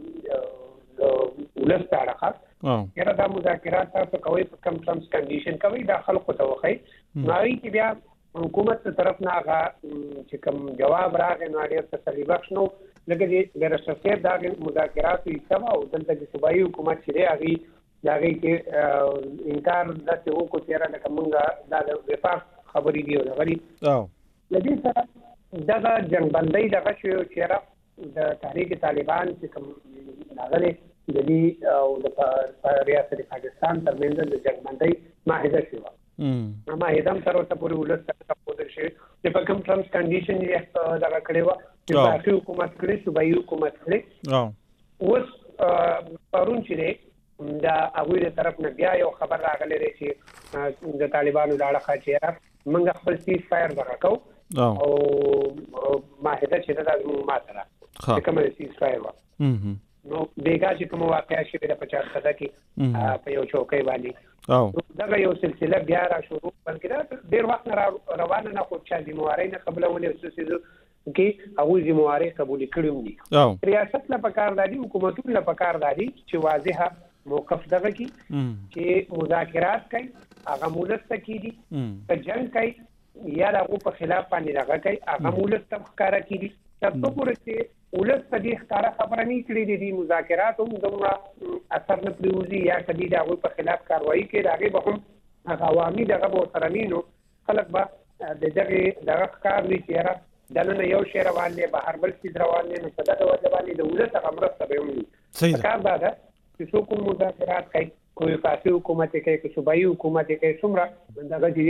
Speaker 6: ولس تاړه یاره دا مذاکرات تاسو کوئ په کم ټرمز کنډیشن کوئ دا خلکو ته وښئ نو هغې کې بیا حکومت طرف نه هغه چې کوم جواب راغی نو ډېر تسلي بخش نه و لکه د رسوسیت د هغې مذاکراتو حصه وه او دلته د صوبایي حکومت چې دی هغې کې انکار داسې وکړو چې یاره لکه مونږ دا د وفاق خبرې دي او دغه دي له دې سره دغه جنګبندۍ دغه شوی چې یاره د تحریک طالبان چې کوم هغه دی د دې او د ریاست پاکستان ترمنځ د جنګبندۍ معاهده شوې وه معاهده هم تر اوسه پورې ولس ته ښودل شوې چې په کوم ټرمز کنډیشن یې دغه کړې وه چې باقي حکومت کړې صوبایي حکومت کړې اوس پرون چې دی د هغوی د طرف نه بیا یو خبر راغلی دی چې د طالبانو د اړخه چې موږ خپل سیز فایر دغه کوو او معاهده چې ده دا زموږ ماته ده چې کومه د سیز فایر وه نو بیګا چې کومه واقعه شوې ده په چارسده کې په یو چوکۍ باندې دغه یو سلسله بیا را شروع بلکې دا ډېر وخت نه روانه نه خو چا ذمهوارۍ نه قبلولې څه څیزو کې هغوی ذمهوارۍ قبولې کړي هم دي ریاست له پکار دا دي حکومتونو له پکار دا دي چې واضحه موقف دغه کې چې مذاکرات کوي هغه مولس ته کېدي که جنګ کوي یا د هغو په خلاف باندې دغه کوي هغه مولس ته ښکاره کېدي تر څو پورې چې ولس ته دې ښکاره خبره نه کړې دي مذاکرات هم دومره اثر نه پرېوځي یا که دې د هغوی په خلاف کاروایي کوي د هغې به هم هغه عوامي دغه به ورسره نه نو خلک به د دغې دغه ښکار وي چې یاره دننه یو شی روان دی بهر بل څیز روان دی نو په دغه وجه باندې د ولس هغه مرسته به هم وي پکار دا ده چې څوک هم مذاکرات کوي که وفاقي حکومت یې کوي که صوبایي حکومت یې کوي څومره دغه دي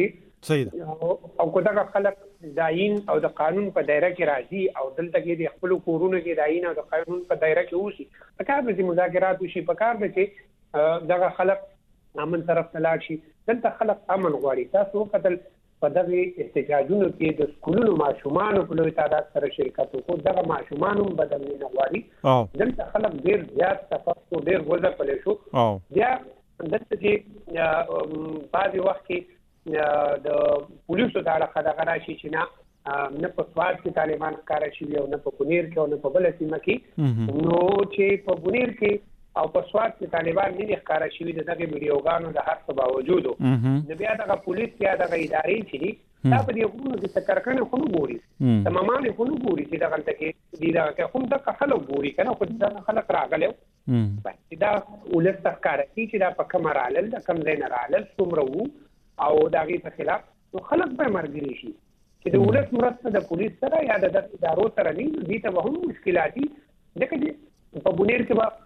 Speaker 6: او که دغه خلک د آیین او د قانون په دایره کې راځي او دلته کې د خپلو کورونو کې د آیین او د قانون په دایره کې اوسي پکار ده چې مذاکرات وشي پکار ده چې دغه خلک امن طرف ته لاړ شي دلته خلک امن غواړي تاسو وکتل په دغه احتجاجونو کې د سکولونو ماشومانو په لوی تعداد سره شرکت وکړو دغه ماشومان هم بدل نه غواړي دلته خلک ډېر زیات تفاصیل ډېر وزه پلی شو بیا دلته چې بعضې وخت کې د پولیسو د اړخه دغه راشي چې نه په سوات کې طالبان ښکاره شوي او نه په بونیر کې او نه په بله سیمه کې نو چې په بونیر کې او په سوات کې طالبان نه دي ښکاره شوي د دغې ویډیوګانو د هر څه باوجودو نو بیا دغه پولیس یا دغه ادارې چې دي دا په دې غرونو کې سکرکنې خو نه ګوري تمامانې خو نه ګوري چې دغلته کې دي دغه کې خو دغه خلک ګوري که نه خو دغه خلک راغلی چې دا ولس ته ښکاره کړي چې دا په کومه رالل د کوم ځای نه رالل څومره وو او د هغې په خلاف نو خلک به ملګري شي چې د ولس مرسته د پولیس سره یا د ادارو سره نه دې ته به هم مشکلات دي ځکه چې په بونیر کې به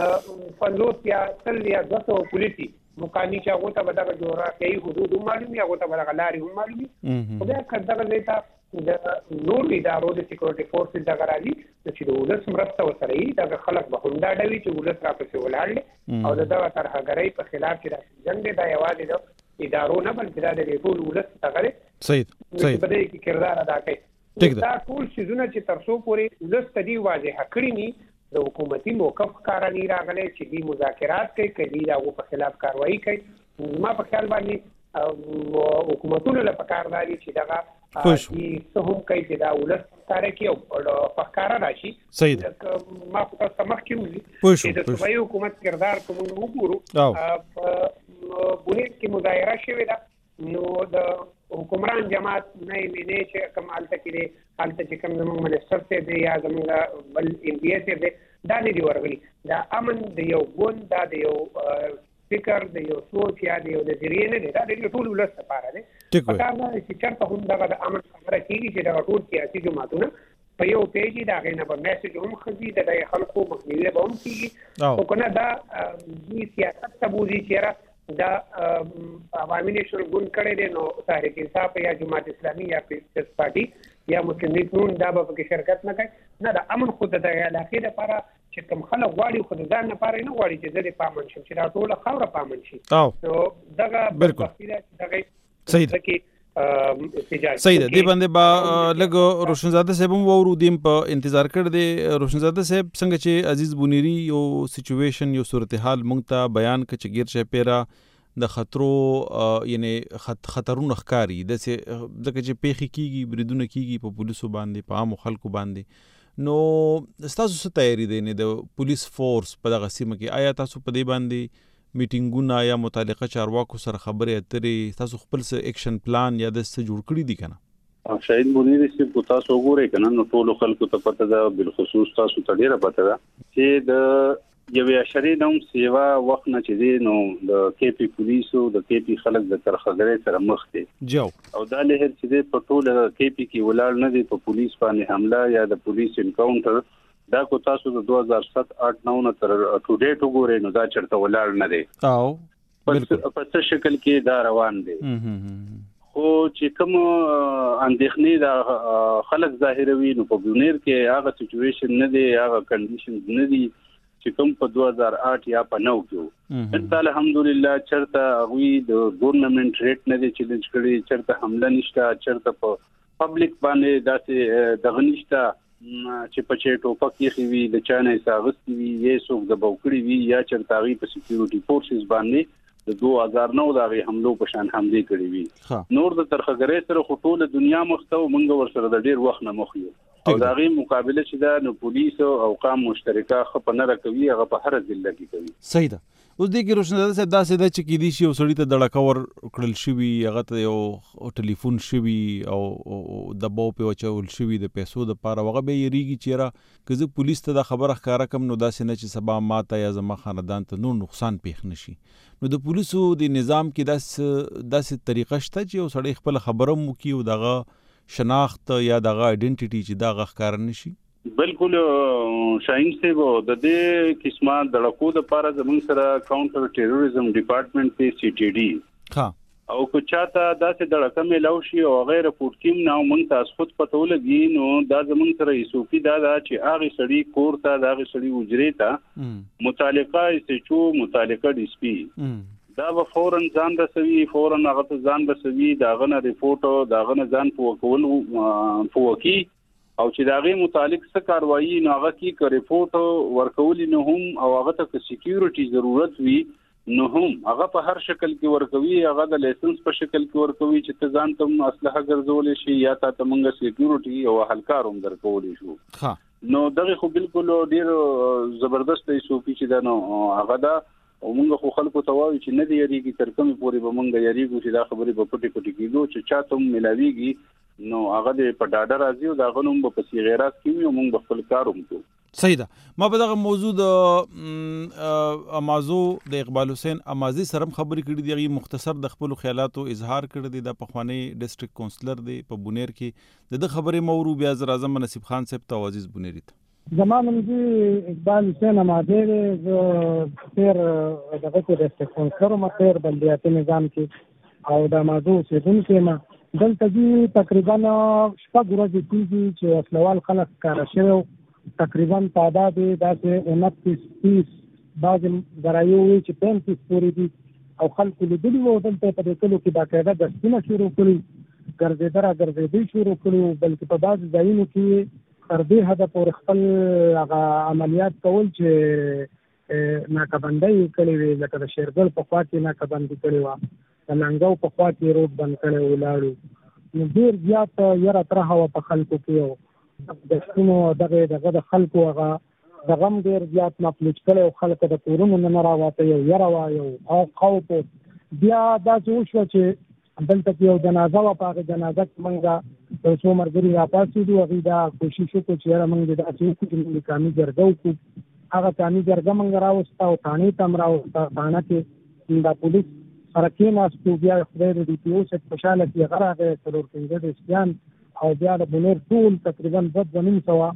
Speaker 6: 50 یا 100 یا 200 پولیسي مقامي چې هغو ته به دغه جغرافیایي حدود هم معلوم وي هغو ته به دغه لارې هم معلوم وي خو بیا که دغه ځای ته د نور ادارو د سیکورټي فورسز دغه راځي چې د ولس مرسته ورسره وي دغه خلک به هم دا ډوي چې ولس راپسې ولاړ دی او د دغه ترهګرۍ په خلاف چې دا جنګ دی دا یوازې د ادارو نه بلکې دا د ټول ولس دغه دی
Speaker 2: صحیح
Speaker 6: په دې کې کردار ادا کوي دا ټول شیزونه چې تر څو پورې لستدي واضح کړی ني د حکومتي موقف کارانی راغلي چې دی مذاکرات کوي کدي دا په خلاف کاروایی کوي ما په خیال باندې حکومتونو له پکار داري چې دغه چې هم کوي چې دا ولس کار کوي او په کار راشي
Speaker 2: صحیح
Speaker 6: ما په سمخ کې وځي چې د صوبایي حکومت کردار کوم وګورو بونیر کې مظاهره شوې ده نو د حکمران جماعت نه مینه چې کوم حالت کې دی حالت چې کوم زموږ منسټر ته دی یا زموږ بل ام پی ایس دی دا نه دی ورغلي دا امن د یو ګوند دا د یو فکر د یو سوچ یا د یو نظریه نه دی دا د ټول ولس لپاره دی په کار نه چې چرته هم دغه د امن خبره کیږي چې دا ټول سیاسي جماعتونه په یو پیجي دا غینه په میسج هم خزي د خلکو مخنیوي به هم کیږي او کنه دا د سیاست تبوزي چیرې دا عوامي نشور ګوند کړي دي نو تحریک انصاف یا جماعت اسلامي یا پیپلز پارټي یا مسلم لیگ نون دا به کې شرکت نه کوي نه دا امن خود د علاقې لپاره چې کوم خلک غواړي خود ځان نه پاره نه غواړي چې د پامن شي چې دا ټول خوره پامن شي نو دغه بالکل دغه
Speaker 2: صحیح ده صحیح ده دی باندې با لګ روشنزاده صاحب هم ورو دیم په انتظار کړ دي روشنزاده صاحب څنګه چې عزیز بونيري یو سچويشن یو صورتحال مونږ ته بیان ک چې غیر شه پیرا د خطرو یعنی خطرونه ښکاری د چې پیخي کیږي بریدونه کیږي په پولیسو باندې په عام خلکو باندې نو تاسو څه تیاری دی نه د پولیس فورس په دغه سیمه کې آیا تاسو په دې باندې میټینګونه یا متعلقه چارواکو سره خبرې اترې تاسو خپل څه اکشن پلان یا د څه جوړ کړی دي کنه
Speaker 3: شاید بونیر چې تاسو وګورئ کنه نو ټول خلکو ته پته ده بالخصوص تاسو ته ډیره پته ده چې د یوې اشری نوم سیوا وخت نه چې دی نو د کې پی پولیسو د کې پی خلک د ترخګړې سره مخ دي
Speaker 2: جو
Speaker 3: او دا له هر چې دی په ټول کې پی کې ولاړ نه دي په پولیس باندې حمله یا د پولیس انکاونټر دا کو تاسو د 2007-8 9 تر ټو ډیټ وګورئ نو دا چرته ولاړ نه دی
Speaker 2: او
Speaker 3: په څه شکل کې دا روان دي خو چې کوم اندېښنې دا خلک ظاهروي نو په بونیر کې هغه سچويشن نه دی هغه کنډیشنز نه دي چې کوم په 2008 یا په 9 کې انت الحمدلله چرته غوي د ګورنمنت ریټ نه دی چیلنج کړي چرته حمله نشته چرته په پبلک باندې داسې دغه نشته چې په چېټو پکې خوي د چانه ساغستي وي یې څوک د بوکړي وي یا چرته غي په سکیورټي فورسز باندې د 2009 دغه حملو په شان حمله کړې وي نور د ترخګرې سره خطوله دنیا مخته ومنګ ورسره د ډیر وخت نه مخ یو او دغه مقابله چې دا نو پولیس او قام مشترکه خپ نه راکوي هغه په هر ځل کې کوي
Speaker 2: صحیح ده اوس د روشنزاده صاحب دا سده چې کې دي شي او سړی ته دړکور کړل شوی هغه ته یو ټلیفون شوی او د بو په وچول شوی د پیسو د پاره هغه به یریږي چیرې کزه پولیس ته د خبره ښکارا کم نو داسې نه چې سبا ماته یا زما خاندان ته نور نقصان پیښ نشي نو د پولیسو د نظام کې داسې طریقه شته چې یو سړی خپل خبره مو کی او دغه شناخت یا دغه آیډنټیټي چې دا ښکار نشي
Speaker 3: بالکل شاهین صاحب د دې قسمه د لکو د پاره زمون سره کاونټر ټیرریزم ډپارټمنټ په سی ټی ډي او کو چاته داسې د رقم لاو شي او غیر رپورټ کیم نو مونږ تاسو خود پته ولګي نو دا زمون سره ایسوپی دا چې هغه سړی کور ته دا هغه سړی وجري ته متعلقه ایسچو متعلقه ډی سپی دا به فورن ځان رسوي فورن هغه ته ځان رسوي دا غنه ریپورټ دا غنه ځان پوکول پوکی او چې داغه متعلق څه کاروایی نو هغه کې ریپورټ ورکول نه هم او هغه ته سکیورټي ضرورت وي نو هم هغه په هر شکل کې ورکوي هغه د لایسنس په شکل کې ورکوي چې ته ځان ته اسلحه ګرځول شي یا ته موږ سکیورټي او هلکاروم درکول شو نو دغه خو بالکل ډیر زبردست ایسوپی چې دا نو هغه دا او موږ خو خلکو ته وایو چې نه دی یریږي تر کومه پورې به موږ یریږو چې دا خبرې په پټي پټي کېدو چې چاته ملاويږي نو هغه د په ډاډه راځي او دا غنوم په پسې غیرات کوي او موږ خپل کار وکړو
Speaker 2: صحیح ده ما په دغه موضوع د امازو د اقبال حسین امازي سره خبرې کړې دي مختصر د خپل خیالاتو اظهار کړی دی د پخوانی ډیسټریکټ کونسلر دی په بونیر کې د خبرې مورو بیا اعظم نصیب خان صاحب ته عزیز بونیری ته
Speaker 4: زمانم جی اقبال حسین امازی جو پھر دغه کې ډیسټریکټ کونسلر ما پھر بلدیاتي نظام کې او د امازو سیدون کې ما دلته جی تقریبا شپږ ورځې کېږي چې اصلوال خلک کار شوی تقریبا تعداد داسې 29 بعض درایو چې 35 پورې دي او خلکو لیدلي وو دلته په دې کلو کې باقاعده دستونه شروع کړي ګرځېدي شروع کړو، بلکې په بعض ځایونو کې تر دې حده پورې خپل هغه عملیات کول چې ناکبندۍ کړې وي، لکه د شیرګل په خوا کې ناکبندي کړې وه، د لنګو په خوا کې روډ بند کړی ولاړو. نو ډېر زیات یره ترهه وه په خلکو کې، د شتونو دغه د خلکو هغه د غم ډېر زیات مفلوج کړی و، خلکو د کورونو نه راوته، یو یره وه، یو خوف. بیا داسې وشوه چې دلته کې یو جنازه وه، په هغې جنازه کې موږ یو څو ملګري راپاڅېدو، هغوی دا کوشش وکړو چې یاره موږ دې داسې وکړو چې موږ قامي جرګه وکړو. هغه قامي جرګه موږ راوسته او تانې ته هم راوسته. تانه کې دا پولیس سره کېناستو، بیا خدای د ډي پي او صاحب خوشحاله کړي، هغه راغی 415 ډیسکیان، او بیا د بونیر ټول تقریبا 200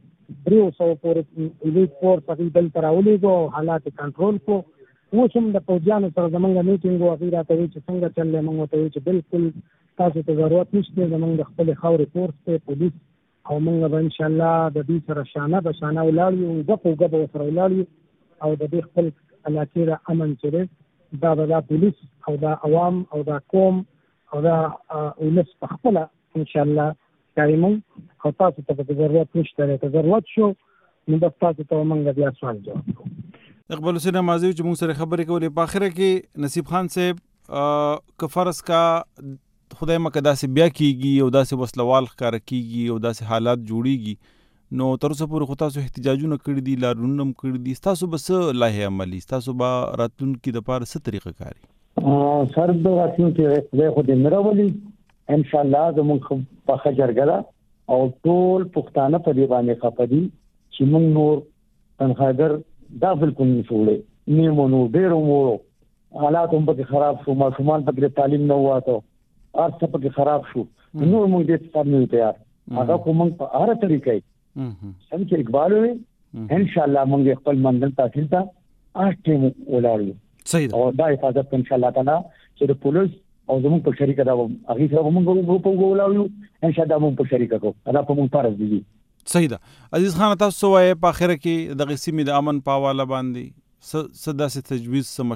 Speaker 4: پورې پولیس فورس هغوی دلته راولېږو او حالات یې کنټرول کړو. اوس هم د پوځیانو سره زموږ میټینګ و، هغوی راته وایي چې څنګه چل دی، موږ ورته وایي چې بالکل تاسو ته ضرورت نشته، زموږ د خپلې خاورې فورس دی پولیس، او موږ به انشاءالله د دوی سره شانه به شانه ولاړ یو، ګپ به ورسره ولاړ یو، او د دې خپل علاقې د امن چې دی دا به دا پولیس او دا عوام او دا قوم او دا ولس په خپله انشاءالله قایمو، او تاسو ته به ضرورت نشته دی. که ضرورت شو نو بس تاسو ته موږ بیا سوال جواب کوو.
Speaker 2: اقبال حسین نمازي چې موږ سره خبرې کولې، په آخره کې نصیب خان صاحب که فرض کا خدای مکه داسې بیا کېږي او داسې وسلوال ښکاره کېږي او داسې حالات جوړېږي، نو تر اوسه پورې خو تاسو احتجاجونه کړي دي، لارښوونونه هم کړي دي، ستاسو به څه لایحې عملي، ستاسو به راتلونکي دپاره څه طریقه کاري؟
Speaker 4: سر د راتلونکي خدای خو دې نه راولي، انشاءالله زموږ پخه جرګه ده او ټول پښتانه په دې باندې خفه دي چې موږ نور تنخواګر دا بالکل نشو وړی، نیمو نور ډېرو موړو حالات هم پکې خراب شو، ماشومان پکې تعلیم نه واته، هر څه پکې خراب شو، نور موږ دې څه نه یو تیار. هغه خو موږ په هره طریقه څنګه چې اقبال وي انشاءالله موږ خپل منزل تحصیل ته اټیم ولاړو.
Speaker 2: صحیح
Speaker 4: او دا حفاظت انشاءالله تعالی چې د پولیس او زموږ په شریکه دا هغه سره موږ په ولاړو، انشاءالله موږ په شریکه کوو، دا په موږ فرض دي.
Speaker 2: صحیح ده. عزیز خان تاسو وایي په اخره کې د سیمې د امن په حواله باندې څه داسې تجویز، څه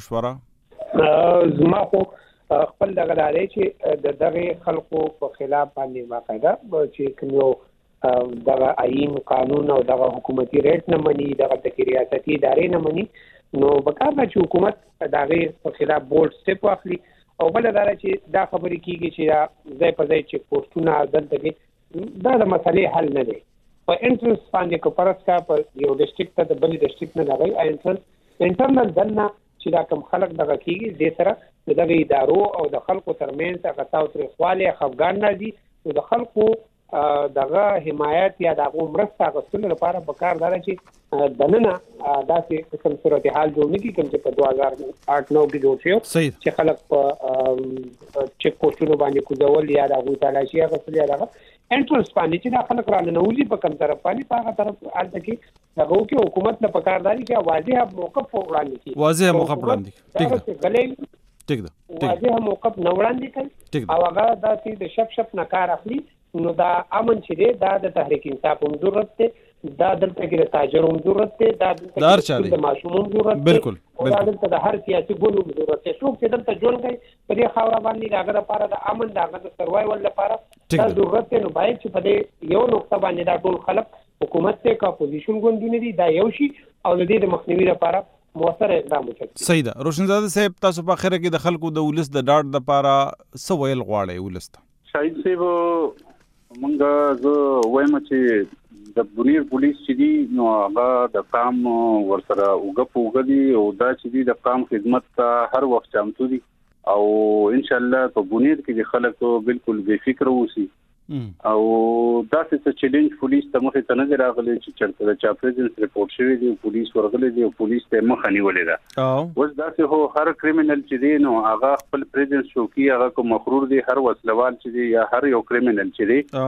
Speaker 2: مشوره؟
Speaker 6: زما خو خپل دغه دی چې د دغه خلکو په خلاف باندې باقاعده چې کوم یو دغه آئین قانون او دغه حکومتي ریټ نه مني، دغه تکي ریاستي ادارې نه مني، نو پکار ده چې حکومت دغه په خلاف بولډ سټپ واخلي. او بل دا چې دا خبرې کیږي چې ځای په ځای چې پوسټونه دلته کې دا د مسلې حل نه دی. په انټرنس باندې کو پرس کا په یو ډیسټریکټ ته د بل ډیسټریکټ نه راغی انټرنل دنه چې دا کم خلک دغه کیږي، د سره دغه ادارو او د خلکو ترمنځ هغه تاوتریخوالی خفګان راځي، نو د خلکو دغه حمایت یا دغه مرسته غوښتلو لپاره پکار دا چې دننه داسې کوم صورتحال جوړ نه کړي کوم چې په 2008-9 کې جوړ شو چې خلک په چیک پوسټونو باندې کوزول یا دغه تلاشي غوښتل یا دغه انټرنس باندې چې دا خلک را ننوځي په کوم طرف باندې، په هغه طرف الته کې دغه کې حکومت نه پکار دی چې واضح موقف وړاندې کړي،
Speaker 2: واضح موقف وړاندې
Speaker 6: کړي، ټیک ده واضح موقف نه وړاندې کړي او هغه داسې د شپ نه کار اخلي. نو دا امن چې دی دا د تحریک انصاف هم ضرورت دی، دا دلته کې د تاجر هم ضرورت دی، دا دلته د ماشوم هم ضرورت دی،
Speaker 2: بالکل
Speaker 6: دا دلته د هر سیاسي ګوند هم ضرورت دی. څوک چې دلته ژوند کوي په دې خاوره باندې د هغه لپاره د امن د هغه د سروایول لپاره دا ضرورت دی. نو باید چې په دې یو نقطه باندې دا ټول خلک حکومت ته کا اپوزیشن ګوندونه دي دا یو شي او د دې د مخنیوي لپاره موثر اقدام وکړي.
Speaker 2: صحیح ده. روشنزاده صاحب تاسو په اخره کې د خلکو د ولس د ډاډ لپاره څه ویل غواړئ ولس ته؟
Speaker 3: شاهد صاحب مونږ زه وایم چې د بونیر پولیس چې دي نو هغه د قام ورسره وګدي او دا چې دي د قام خدمت ته هر وخت چمتو دي او ان شاء الله په بونیر کې د خلکو بالکل بے فکر اوسي او دا څه چیلنج پولیس ته مخه ته نه راغلي چې چرته د چا پریزنس ریپورت شوی دی پولیس ورغلي دی او پولیس ته مخه نیولې ده. اوس دا څه هو هر کریمینل چې دی نو هغه خپل پریزنس شو کی هغه کو مخرور دی، هر وسلوال چې دی یا هر یو کریمینل چې دی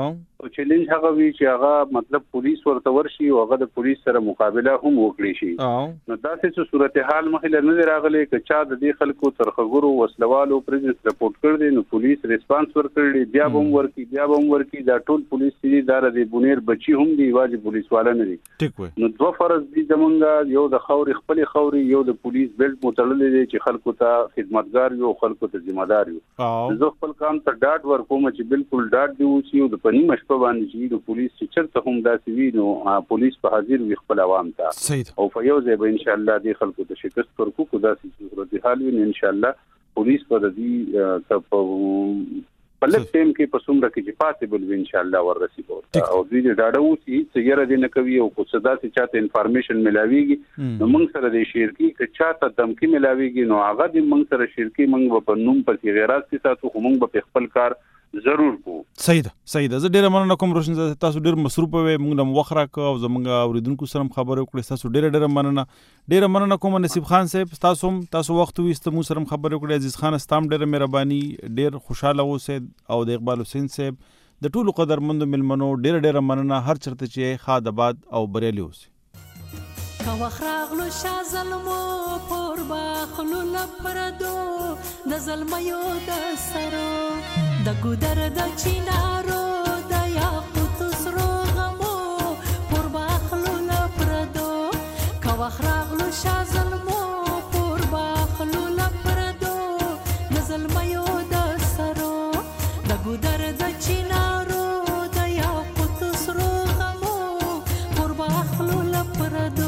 Speaker 3: چیلنج هغه وی چې هغه مطلب پولیس ورته ورشي او هغه د پولیس سره مقابله هم وکړي شي. نو داسې څه صورتحال مخې نه راغلی که چا د دې خلکو ترخګورو وسلوالو پریزنس رپورټ کړی نو پولیس ریسپانس ورکړي بیا هم ورکی دا ټول پولیس دي دا د بونیر بچي هم دي واجب پولیس والا نه دي. نو دوه فرض دي زمونږ یو د خوري خپل خوري یو د پولیس بیلټ متړلې دي چې خلکو ته خدمتګار یو خلکو ته ذمہ دار یو. زه خپل کام ته ډاډ ورکوم چې بالکل ډاډ دی اوسي او د پنی مشپ باندې چې د پولیس چې چرته هم داسې وي نو پولیس په حاضر وي خپل عوام ته او په یو ځای به ان شاء الله د خلکو ته شکست ورکو کو داسې صورتحال وي ان شاء الله پولیس په دې په لږ ټیم کې په څومره کې چې پاسبل وي ان شاء الله ورسي او دوی ډاډه اوسي چې یره دې نه کوي او کو صدا چې چاته انفارمیشن ملاويږي نو موږ سره د شیرکی که چاته دمکی ملاويږي نو هغه د موږ سره شیرکی موږ په نوم په غیرات کې ساتو خو موږ په خپل کار ضرور کو.
Speaker 2: صحیح ده زه ډیره مننه کوم روشن تاسو ډیر مصروف وې موږ نم وخت راکو او زمونږ اوریدونکو سره خبرې وکړې تاسو ډیره مننه کوم نصیب خان صاحب تاسو وخت وېست مو سره خبرې وکړې عزیز خان استام ډیره مهرباني ډیر خوشاله اوسه او د اقبال حسین صاحب د ټولو قدرمنو ملمنو ډیره مننه هر چرته چې خاد آباد او بریالي اوسه.
Speaker 10: کاوخراغلو شازلمو پر باخلو لپردو د زلمیو د سرو د ګودر د چینارو د یاقوت سرو غمو پر باخلو لپردو کاوخراغلو شازلمو پر باخلو لپردو د زلمیو د سرو د ګودر د چینارو د یاقوت سرو غمو پر باخلو لپردو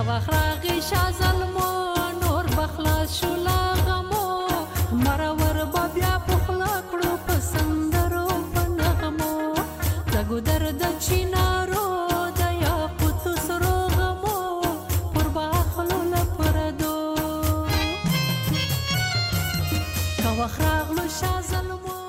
Speaker 10: وخراغي شازلمو نور بخلاص شو لاغمو مرور بیا پخلا کړو پسندرو پنغمو دغو درد چینارو د یاقوت سرو غمو پر باخلو لپردو کا وخراغلو شازلمو